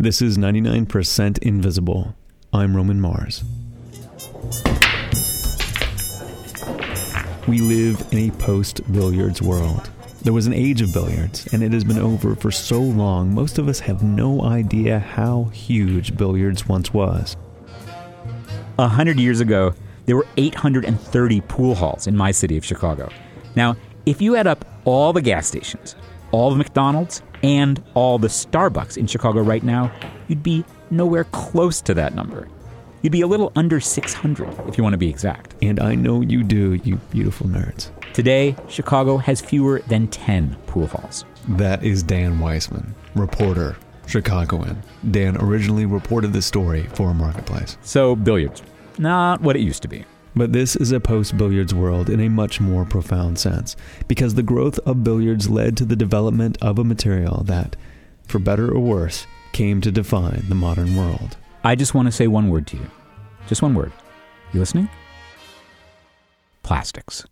This is 99% Invisible. I'm Roman Mars. We live in a post-billiards world. There was an age of billiards, and it has been over for so long, most of us have no idea how huge billiards once was. 100 years ago, there were 830 pool halls in my city of Chicago. Now, if you add up all the gas stations, all the McDonald's, and all the Starbucks in Chicago right now, you'd be nowhere close to that number. You'd be a little under 600, if you want to be exact. And I know you do, you beautiful nerds. Today, Chicago has fewer than 10 pool halls. That is Dan Weissman, reporter, Chicagoan. Dan originally reported this story for Marketplace. So, billiards. Not what it used to be. But this is a post-billiards world in a much more profound sense, because the growth of billiards led to the development of a material that, for better or worse, came to define the modern world. I just want to say one word to you. Just one word. You listening? Plastics.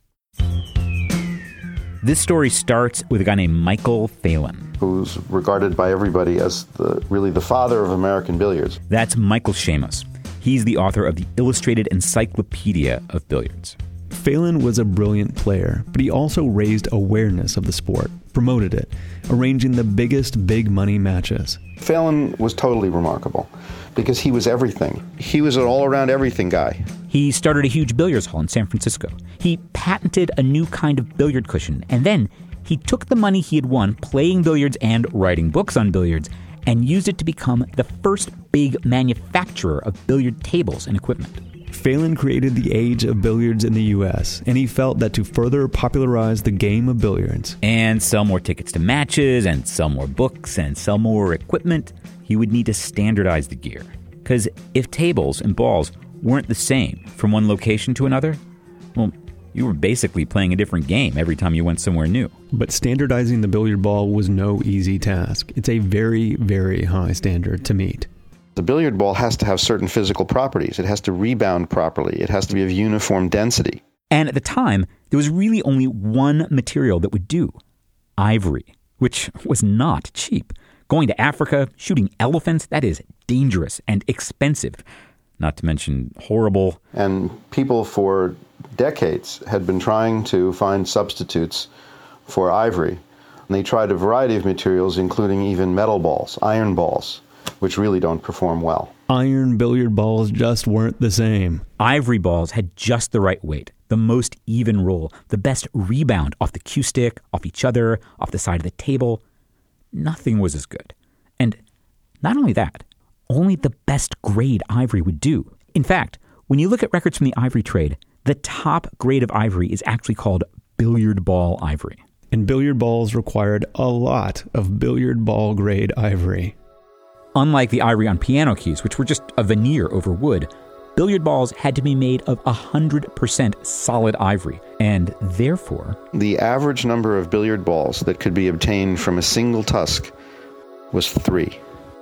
This story starts with a guy named Michael Phelan, who's regarded by everybody as really the father of American billiards. That's Michael Shamos. He's the author of the Illustrated Encyclopedia of Billiards. Phelan was a brilliant player, but he also raised awareness of the sport, promoted it, arranging the biggest big money matches. Phelan was totally remarkable because he was everything. He was an all-around everything guy. He started a huge billiards hall in San Francisco. He patented a new kind of billiard cushion, and then he took the money he had won playing billiards and writing books on billiards and used it to become the first big manufacturer of billiard tables and equipment. Phelan created the age of billiards in the U.S., and he felt that to further popularize the game of billiards and sell more tickets to matches and sell more books and sell more equipment, he would need to standardize the gear. Because if tables and balls weren't the same from one location to another, well, you were basically playing a different game every time you went somewhere new. But standardizing the billiard ball was no easy task. It's a very, very high standard to meet. The billiard ball has to have certain physical properties. It has to rebound properly. It has to be of uniform density. And at the time, there was really only one material that would do: ivory, which was not cheap. Going to Africa, shooting elephants, that is dangerous and expensive. Not to mention horrible. And people for decades had been trying to find substitutes for ivory. And they tried a variety of materials, including even metal balls, iron balls, which really don't perform well. Iron billiard balls just weren't the same. Ivory balls had just the right weight, the most even roll, the best rebound off the cue stick, off each other, off the side of the table. Nothing was as good. And not only that, only the best grade ivory would do. In fact, when you look at records from the ivory trade, the top grade of ivory is actually called billiard ball ivory. And billiard balls required a lot of billiard ball grade ivory. Unlike the ivory on piano keys, which were just a veneer over wood, billiard balls had to be made of 100% solid ivory, and therefore, the average number of billiard balls that could be obtained from a single tusk was 3.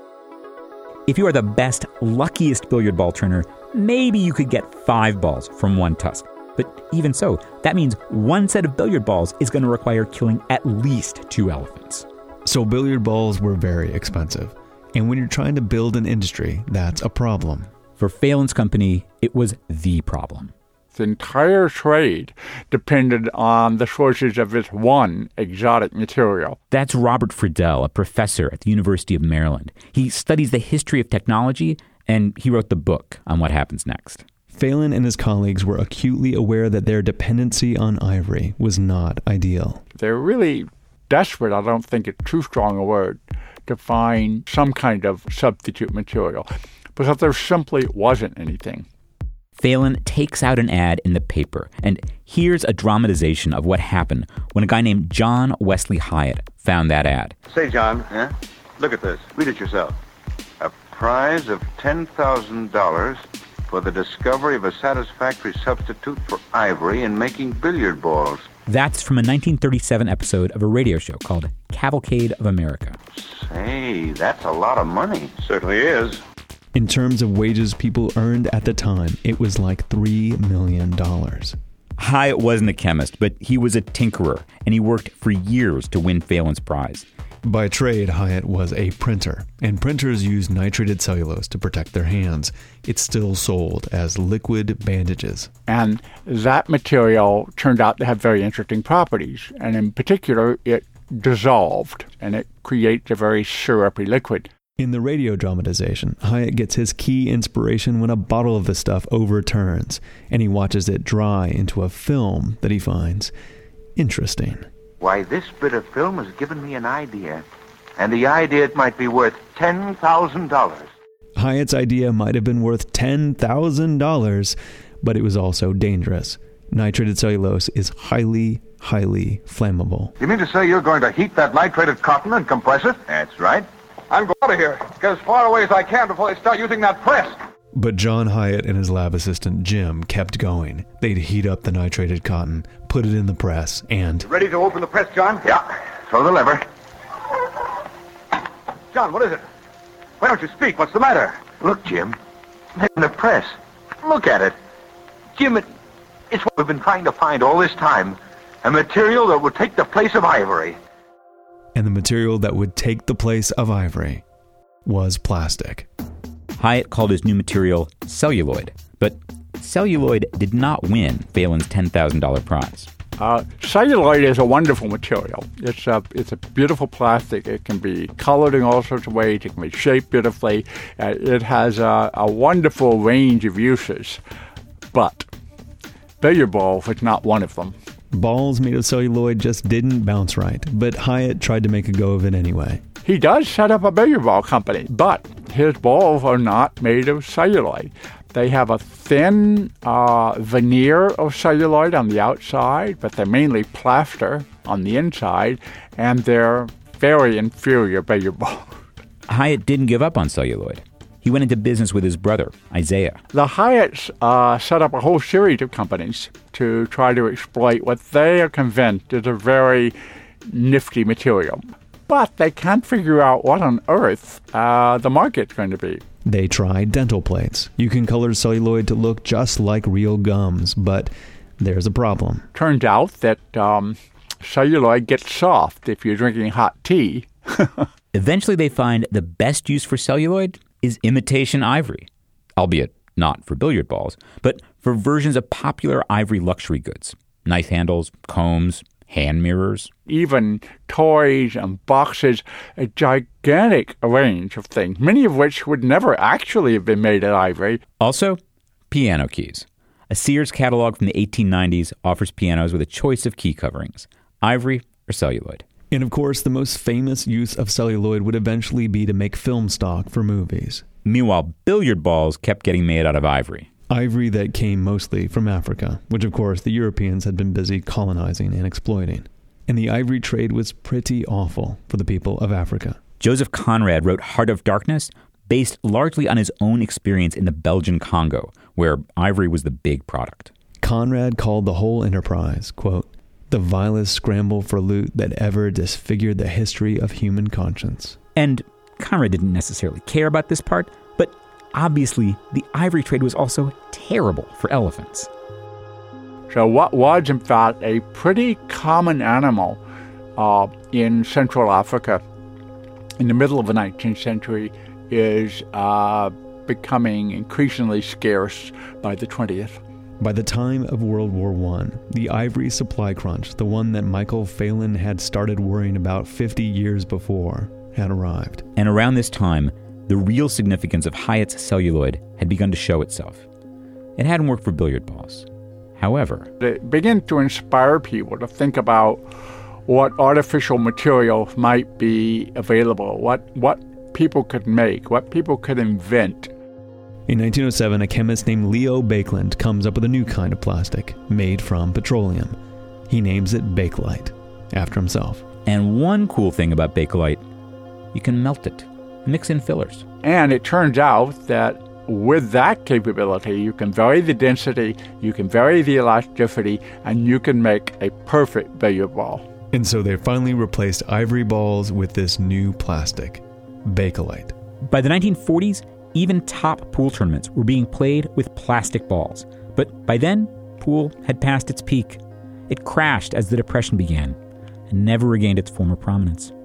If you are the best, luckiest billiard ball turner, maybe you could get 5 balls from one tusk. But even so, that means one set of billiard balls is going to require killing at least 2 elephants. So billiard balls were very expensive. And when you're trying to build an industry, that's a problem. For Phelan's company, it was the problem. The entire trade depended on the shortage of this one exotic material. That's Robert Friedel, a professor at the University of Maryland. He studies the history of technology, and he wrote the book on what happens next. Phelan and his colleagues were acutely aware that their dependency on ivory was not ideal. They're really desperate, I don't think it's too strong a word, to find some kind of substitute material, because there simply wasn't anything. Phelan takes out an ad in the paper, and here's a dramatization of what happened when a guy named John Wesley Hyatt found that ad. Say, John, look at this. Read it yourself. A prize of $10,000 for the discovery of a satisfactory substitute for ivory in making billiard balls. That's from a 1937 episode of a radio show called Cavalcade of America. Say, that's a lot of money. Certainly is. In terms of wages people earned at the time, it was like $3 million. Hyatt wasn't a chemist, but he was a tinkerer, and he worked for years to win Phelan's prize. By trade, Hyatt was a printer, and printers used nitrated cellulose to protect their hands. It's still sold as liquid bandages. And that material turned out to have very interesting properties. And in particular, it dissolved, and it creates a very syrupy liquid. In the radio dramatization, Hyatt gets his key inspiration when a bottle of the stuff overturns, and he watches it dry into a film that he finds interesting. Why, this bit of film has given me an idea. And the idea it might be worth $10,000. Hyatt's idea might have been worth $10,000, but it was also dangerous. Nitrated cellulose is highly, highly flammable. You mean to say you're going to heat that nitrated cotton and compress it? That's right. I'm going out of here. Get as far away as I can before they start using that press. But John Hyatt and his lab assistant Jim kept going. They'd heat up the nitrated cotton, put it in the press, and... Ready to open the press, John? Yeah. Throw the lever. John, what is it? Why don't you speak? What's the matter? Look, Jim. In the press. Look at it. Jim, it's what we've been trying to find all this time. A material that would take the place of ivory. And the material that would take the place of ivory was plastic. Hyatt called his new material celluloid, but celluloid did not win Phelan's $10,000 prize. Celluloid is a wonderful material. It's a beautiful plastic. It can be colored in all sorts of ways. It can be shaped beautifully. It has a wonderful range of uses. But billiard ball was not one of them. Balls made of celluloid just didn't bounce right, but Hyatt tried to make a go of it anyway. He does set up a billiard ball company, but his balls are not made of celluloid. They have a thin veneer of celluloid on the outside, but they're mainly plaster on the inside, and they're very inferior billiard balls. Hyatt didn't give up on celluloid. He went into business with his brother, Isaiah. The Hyatts set up a whole series of companies to try to exploit what they are convinced is a very nifty material. But they can't figure out what on earth the market's going to be. They tried dental plates. You can color celluloid to look just like real gums, but there's a problem. Turns out that celluloid gets soft if you're drinking hot tea. Eventually they find the best use for celluloid is imitation ivory, albeit not for billiard balls, but for versions of popular ivory luxury goods, knife handles, combs, hand mirrors. Even toys and boxes, a gigantic range of things, many of which would never actually have been made of ivory. Also, piano keys. A Sears catalog from the 1890s offers pianos with a choice of key coverings, ivory or celluloid. And of course, the most famous use of celluloid would eventually be to make film stock for movies. Meanwhile, billiard balls kept getting made out of ivory. Ivory that came mostly from Africa, which of course the Europeans had been busy colonizing and exploiting. And the ivory trade was pretty awful for the people of Africa. Joseph Conrad wrote Heart of Darkness, based largely on his own experience in the Belgian Congo, where ivory was the big product. Conrad called the whole enterprise, quote, the vilest scramble for loot that ever disfigured the history of human conscience. And Conrad didn't necessarily care about this part, but obviously the ivory trade was also terrible for elephants. So what was, in fact, a pretty common animal in Central Africa in the middle of the 19th century is becoming increasingly scarce by the 20th. By the time of World War I, the ivory supply crunch, the one that Michael Phelan had started worrying about 50 years before, had arrived. And around this time, the real significance of Hyatt's celluloid had begun to show itself. It hadn't worked for billiard balls. However, it began to inspire people to think about what artificial materials might be available, what people could make, what people could invent. In 1907, a chemist named Leo Baekeland comes up with a new kind of plastic made from petroleum. He names it Bakelite, after himself. And one cool thing about Bakelite, you can melt it, mix in fillers. And it turns out that with that capability, you can vary the density, you can vary the elasticity, and you can make a perfect billiard ball. And so they finally replaced ivory balls with this new plastic, Bakelite. By the 1940s, even top pool tournaments were being played with plastic balls. But by then, pool had passed its peak. It crashed as the Depression began and never regained its former prominence.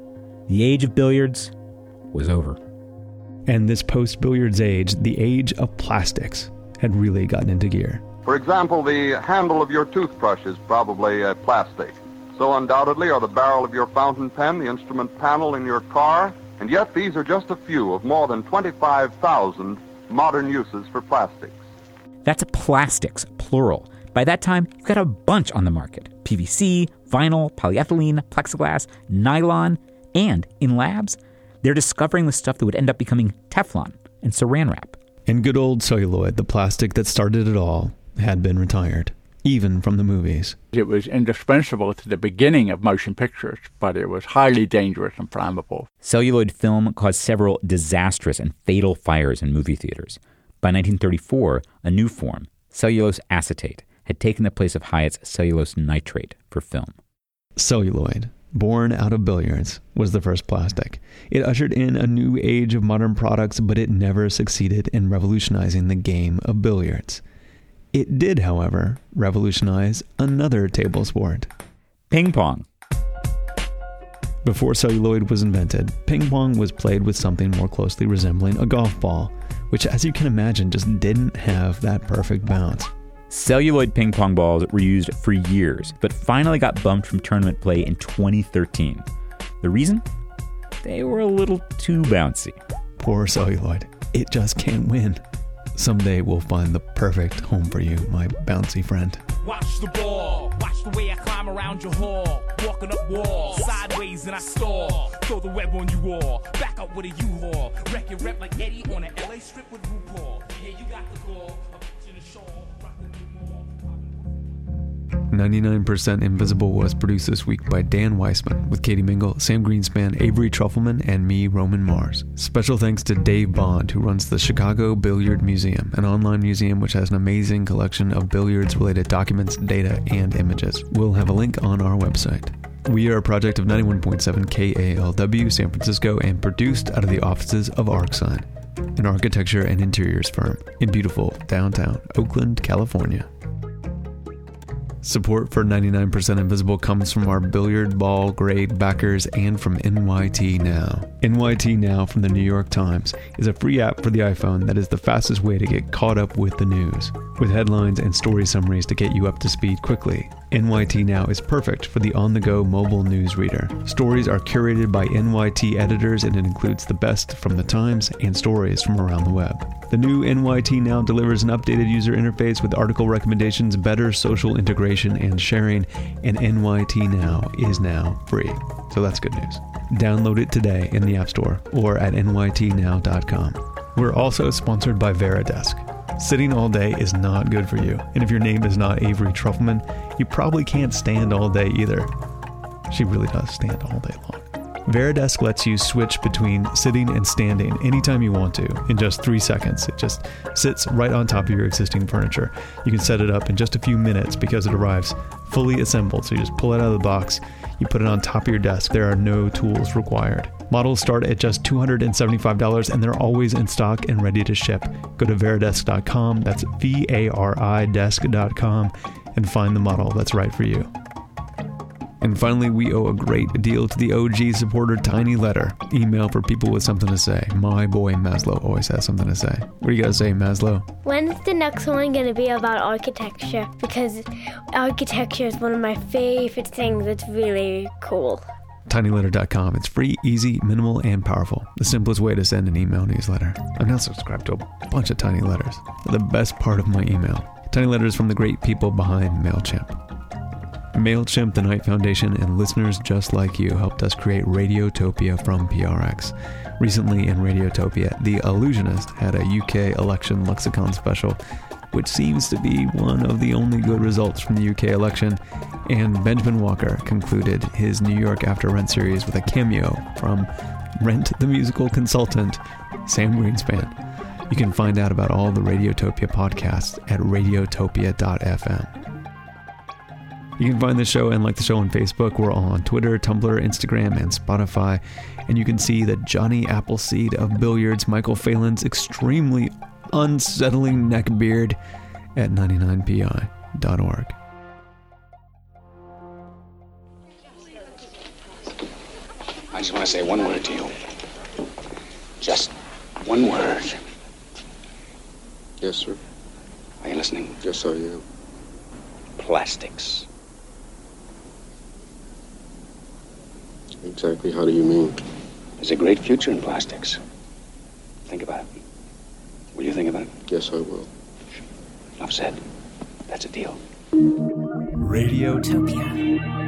The age of billiards was over. And this post-billiards age, the age of plastics, had really gotten into gear. For example, the handle of your toothbrush is probably plastic. So undoubtedly are the barrel of your fountain pen, the instrument panel in your car, and yet these are just a few of more than 25,000 modern uses for plastics. That's plastics, plural. By that time, you've got a bunch on the market. PVC, vinyl, polyethylene, plexiglass, nylon, and in labs, they're discovering the stuff that would end up becoming Teflon and saran wrap. And good old celluloid, the plastic that started it all, had been retired, even from the movies. It was indispensable to the beginning of motion pictures, but it was highly dangerous and flammable. Celluloid film caused several disastrous and fatal fires in movie theaters. By 1934, a new form, cellulose acetate, had taken the place of Hyatt's cellulose nitrate for film. Celluloid, born out of billiards, was the first plastic. It ushered in a new age of modern products, but it never succeeded in revolutionizing the game of billiards. It did, however, revolutionize another table sport. Ping pong. Before celluloid was invented, ping pong was played with something more closely resembling a golf ball, which, as you can imagine, just didn't have that perfect bounce. Celluloid ping pong balls were used for years, but finally got bumped from tournament play in 2013. The reason? They were a little too bouncy. Poor celluloid. It just can't win. Someday we'll find the perfect home for you, my bouncy friend. Watch the ball. Watch the way I climb around your hall. Walking up walls, sideways and I stall. Throw the web on you all. Back up with a U-Haul. Wreck your rep like Eddie on an LA strip with RuPaul. Yeah, you got the ball. 99% Invisible was produced this week by Dan Weissman, with Katie Mingle, Sam Greenspan, Avery Trufelman, and me, Roman Mars. Special thanks to Dave Bond, who runs the Chicago Billiard Museum, an online museum which has an amazing collection of billiards-related documents, data, and images. We'll have a link on our website. We are a project of 91.7 KALW San Francisco and produced out of the offices of ArcSign, an architecture and interiors firm in beautiful downtown Oakland, California. Support for 99% Invisible comes from our billiard ball grade backers and from NYT Now. NYT Now from the New York Times is a free app for the iPhone that is the fastest way to get caught up with the news. With headlines and story summaries to get you up to speed quickly, NYT Now is perfect for the on-the-go mobile news reader. Stories are curated by NYT editors and it includes the best from the Times and stories from around the web. The new NYT Now delivers an updated user interface with article recommendations, better social integration and sharing, and NYT Now is now free. So that's good news. Download it today in the App Store or at nytnow.com. We're also sponsored by Veridesk. Sitting all day is not good for you, and if your name is not Avery Trufelman, you probably can't stand all day either. She really does stand all day long. Veridesk lets you switch between sitting and standing anytime you want to in just 3 seconds. It just sits right on top of your existing furniture. You can set it up in just a few minutes because it arrives fully assembled. So you just pull it out of the box, you put it on top of your desk. There are no tools required. Models start at just $275 and they're always in stock and ready to ship. Go to Veridesk.com, that's VARI desk.com, and find the model that's right for you. And finally, we owe a great deal to the OG supporter Tiny Letter. Email for people with something to say. My boy Maslow always has something to say. What do you got to say, Maslow? When's the next one going to be about architecture? Because architecture is one of my favorite things. It's really cool. tinyletter.com. It's free, easy, minimal, and powerful. The simplest way to send an email newsletter. I'm now subscribed to a bunch of Tiny Letters. They're the best part of my email. Tiny Letters from the great people behind MailChimp. MailChimp, the Knight Foundation, and listeners just like you helped us create Radiotopia from PRX. Recently in Radiotopia, The Illusionist had a UK election lexicon special, which seems to be one of the only good results from the UK election, and Benjamin Walker concluded his New York After Rent series with a cameo from Rent the Musical consultant, Sam Greenspan. You can find out about all the Radiotopia podcasts at radiotopia.fm. You can find the show and like the show on Facebook. We're all on Twitter, Tumblr, Instagram, and Spotify. And you can see that Johnny Appleseed of Billiards, Michael Phelan's extremely unsettling neckbeard at 99pi.org. just want to say one word to you. Just one word. Yes, sir. Are you listening? Yes, I am. Plastics. Exactly how do you mean? There's a great future in plastics. Think about it. Will you think about it? Yes, I will. Enough said. That's a deal. Radiotopia.